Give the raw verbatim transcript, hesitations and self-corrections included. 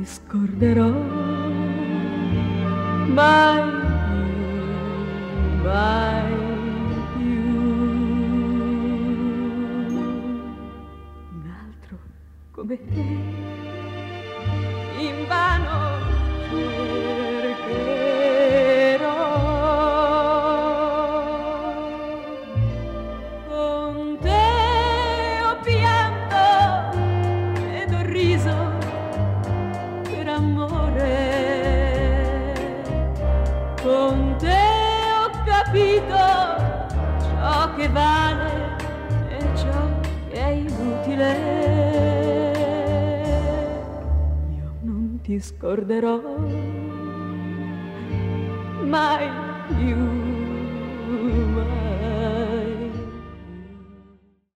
scorderò mai più, mai più. Un altro come te invano cercherò. Con te ho pianto ed ho riso per amore. Con te ho capito ciò che vale e ciò che è inutile. Io non ti scorderò mai più.